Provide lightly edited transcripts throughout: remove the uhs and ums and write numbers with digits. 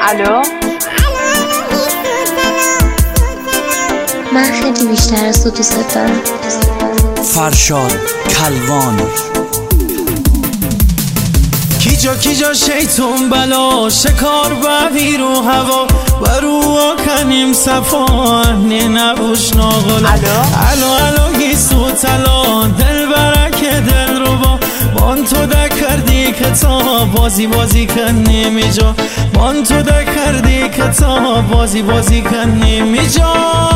الو؟ من خیلی بیشتر از تو دوست دارم. فرشاد کلوان. کیجا شیطون بلا شکار بوی رو هوا و رو کنیم صفان نبوش ناغلا. الو گیسو تلا دل برک دل رو بان تو کردی کتاب بازی کن نمیجا بان تو کردی کتاب بازی کن نمیجا.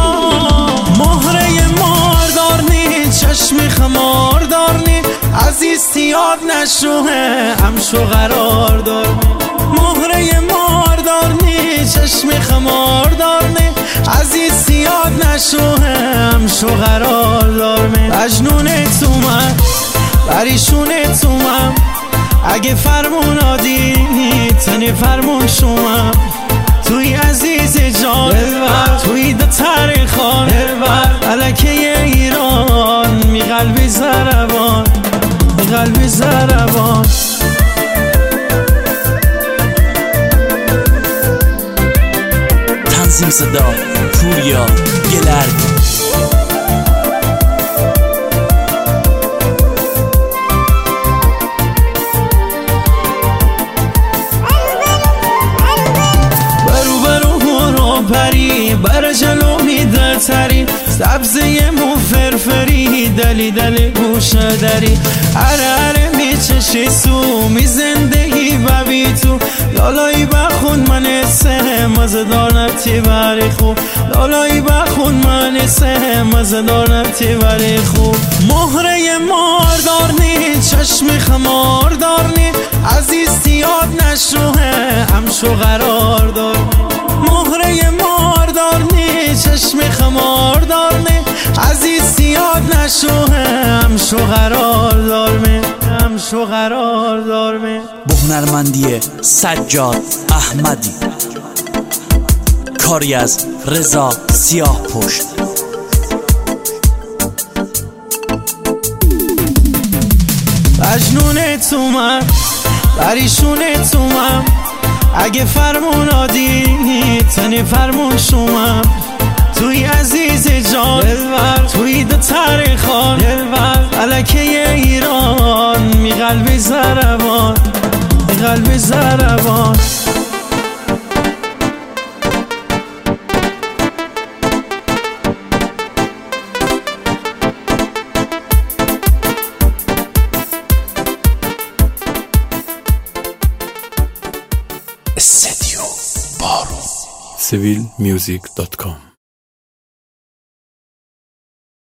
مهره مار دارنی چشم خمار دارنی عزیز یاد نشوه همشو قرار دارنی. مهره مار دارنی چشم خمار دارنی عزیز یاد نشوه همشو قرار دارنی. مجنونت اومد پریشونت اومم اگه فرمون آدی تنی فرمون شومم توی عزیز جان توی ده تاریخان علکه ایران می قلبی زربان می قلبی زربان. تنظیم صدا پوریا گلرد. پری بر جلو میده تری سبزه مو فرفری دلی گوشه داری اره میچشی سو می زندگی ببی تو لالایی بخون من سه مزدار نبتی بری خوب لالایی بخون من سه مزدار نبتی بری خوب. مهره مار دارنی چشم خمار دارنی عزیز یاد نشوه همشو قرار دارنی. مهره مار دارنی چشم خمار دارنی عزیز یاد نشوه همشو قرار دارمی همشو قرار دارمی. با هنرمندی سجاد احمدی، کاری از رضا سیاه پشت. مجنونت اومد پریشونت اومم اگه فرمون آدی تنی فرمون شومم توی عزیز جان توی ده تاریخان علکه ایران می قلبی زربان می قلبی زربان. استدیو بارون. civilmusic.com